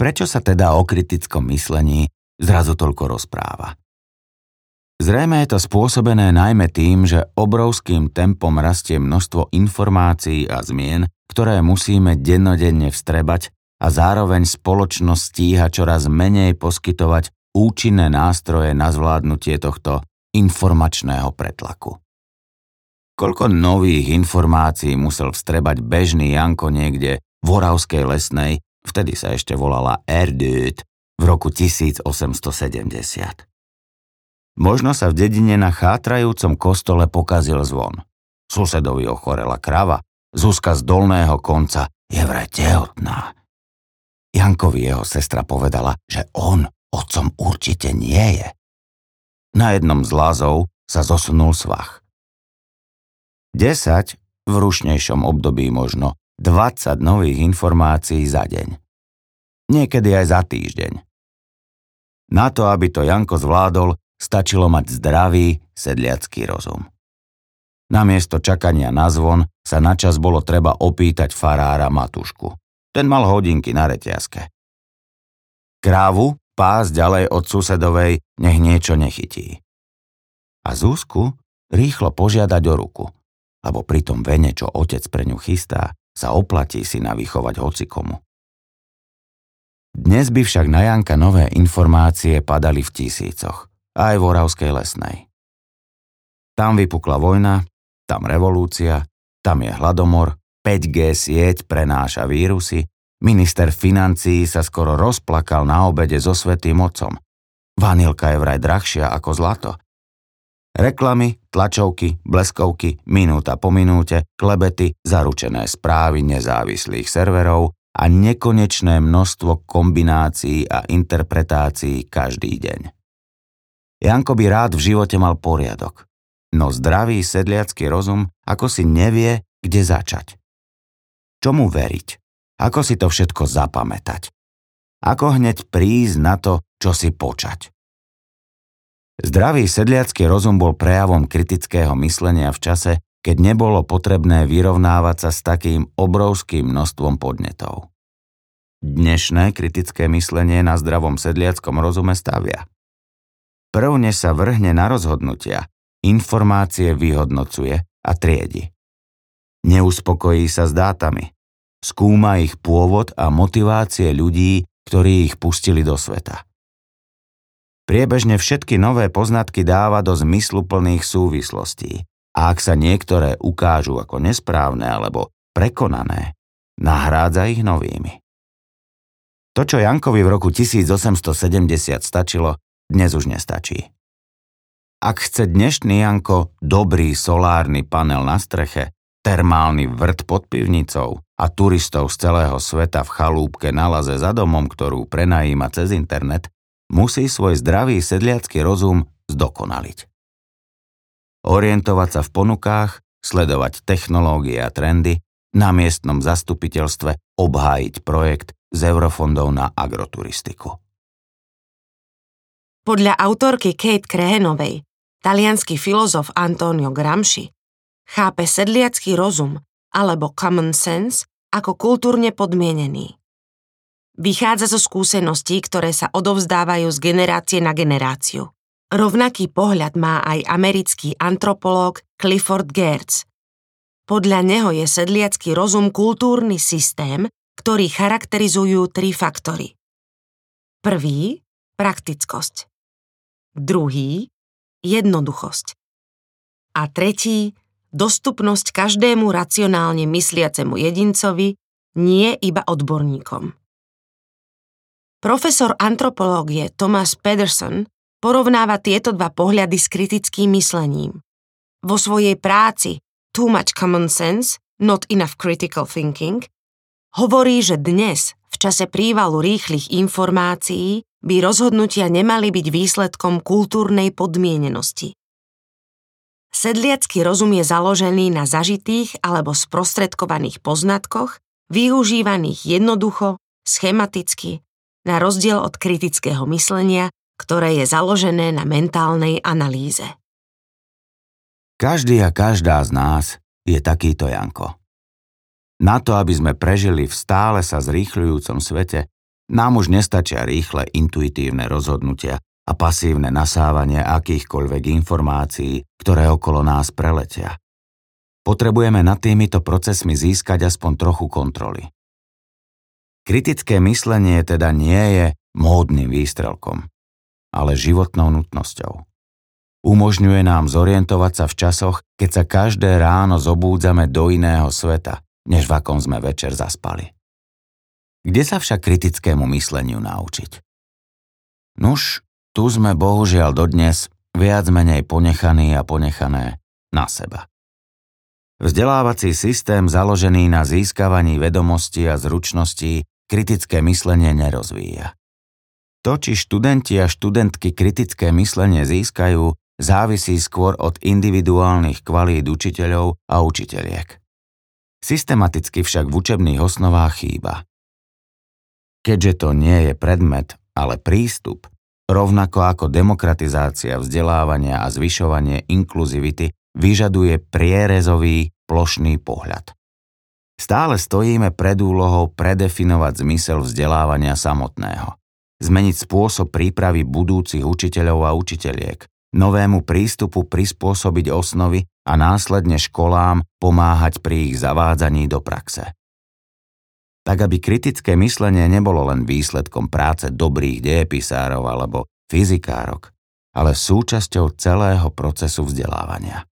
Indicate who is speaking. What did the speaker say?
Speaker 1: Prečo sa teda o kritickom myslení zrazu toľko rozpráva? Zrejme je to spôsobené najmä tým, že obrovským tempom rastie množstvo informácií a zmien, ktoré musíme dennodenne vstrebať a zároveň spoločnosť stíha čoraz menej poskytovať účinné nástroje na zvládnutie tohto informačného pretlaku. Koľko nových informácií musel vstrebať bežný Janko niekde v Oravskej Lesnej, vtedy sa ešte volala Erdőt, v roku 1870. Možno sa v dedine na chátrajúcom kostole pokazil zvon. Susedovi ochorela krava, Zuzka z dolného konca je vraj tehotná. Jankovi jeho sestra povedala, že on otcom určite nie je. Na jednom z lázov sa zosunul svah. 10, v rušnejšom období možno 20 nových informácií za deň. Niekedy aj za týždeň. Na to, aby to Janko zvládol, stačilo mať zdravý sedliacky rozum. Namiesto čakania na zvon sa načas bolo treba opýtať farára Matušku. Ten mal hodinky na reťazke. Krávu pás ďalej od susedovej, nech niečo nechytí. A Zuzku rýchlo požiadať o ruku, lebo pri tom vene, čo otec pre ňu chystá, sa oplatí si navychovať hocikomu. Dnes by však na Janka nové informácie padali v tisícoch. Aj v Oravskej Lesnej. Tam vypukla vojna, tam revolúcia, tam je hladomor, 5G sieť prenáša vírusy, minister financií sa skoro rozplakal na obede so Svätým Otcom. Vanilka je vraj drahšia ako zlato. Reklamy, tlačovky, bleskovky, minúta po minúte, klebety, zaručené správy nezávislých serverov a nekonečné množstvo kombinácií a interpretácií každý deň. Janko by rád v živote mal poriadok, no zdravý sedliacky rozum ako si nevie, kde začať. Čomu veriť? Ako si to všetko zapamätať? Ako hneď prísť na to, čo si počať? Zdravý sedliacky rozum bol prejavom kritického myslenia v čase, keď nebolo potrebné vyrovnávať sa s takým obrovským množstvom podnetov. Dnešné kritické myslenie na zdravom sedliackom rozume stavia. Prvne sa vrhne na rozhodnutia, informácie vyhodnocuje a triedi. Neuspokojí sa s dátami, skúma ich pôvod a motivácie ľudí, ktorí ich pustili do sveta. Priebežne všetky nové poznatky dáva do zmysluplných súvislostí a ak sa niektoré ukážu ako nesprávne alebo prekonané, nahrádza ich novými. To, čo Jankovi v roku 1870 stačilo, dnes už nestačí. Ak chce dnešný Janko dobrý solárny panel na streche, termálny vrt pod pivnicou a turistov z celého sveta v chalúbke na laze za domom, ktorú prenajíma cez internet, musí svoj zdravý sedliacky rozum zdokonaliť. Orientovať sa v ponukách, sledovať technológie a trendy, na miestnom zastupiteľstve obhájiť projekt z eurofondov na agroturistiku.
Speaker 2: Podľa autorky Kate Krahenovej, taliansky filozof Antonio Gramsci chápe sedliacky rozum alebo common sense ako kultúrne podmienený. Vychádza zo skúseností, ktoré sa odovzdávajú z generácie na generáciu. Rovnaký pohľad má aj americký antropológ Clifford Geertz. Podľa neho je sedliacky rozum kultúrny systém, ktorý charakterizujú 3 faktory. Prvý, praktickosť. Druhý, jednoduchosť. A tretí, dostupnosť každému racionálne mysliacemu jedincovi, nie iba odborníkom. Profesor antropológie Thomas Pedersen porovnáva tieto 2 pohľady s kritickým myslením. Vo svojej práci Too Much Common Sense, Not Enough Critical Thinking hovorí, že dnes, v čase prívalu rýchlych informácií, by rozhodnutia nemali byť výsledkom kultúrnej podmienenosti. Sedliacky rozum je založený na zažitých alebo sprostredkovaných poznatkoch, využívaných jednoducho, schematicky, na rozdiel od kritického myslenia, ktoré je založené na mentálnej analýze.
Speaker 1: Každý a každá z nás je takýto Janko. Na to, aby sme prežili v stále sa zrýchľujúcom svete, Nám už nestačia rýchle intuitívne rozhodnutia a pasívne nasávanie akýchkoľvek informácií, ktoré okolo nás preletia. Potrebujeme nad týmito procesmi získať aspoň trochu kontroly. Kritické myslenie teda nie je módnym výstrelkom, ale životnou nutnosťou. Umožňuje nám zorientovať sa v časoch, keď sa každé ráno zobúdzame do iného sveta, než v akom sme večer zaspali. Kde sa však kritickému mysleniu naučiť? Nuž, tu sme bohužiaľ dodnes viac menej ponechaní a ponechané na seba. Vzdelávací systém založený na získavaní vedomostí a zručností kritické myslenie nerozvíja. To, či študenti a študentky kritické myslenie získajú, závisí skôr od individuálnych kvalít učiteľov a učiteľiek. Systematicky však v učebných osnovách chýba. Keďže to nie je predmet, ale prístup, rovnako ako demokratizácia vzdelávania a zvyšovanie inkluzivity vyžaduje prierezový, plošný pohľad. Stále stojíme pred úlohou predefinovať zmysel vzdelávania samotného, zmeniť spôsob prípravy budúcich učiteľov a učiteľiek, novému prístupu prispôsobiť osnovy a následne školám pomáhať pri ich zavádzaní do praxe. Tak aby kritické myslenie nebolo len výsledkom práce dobrých dejepisárov alebo fyzikárok, ale súčasťou celého procesu vzdelávania.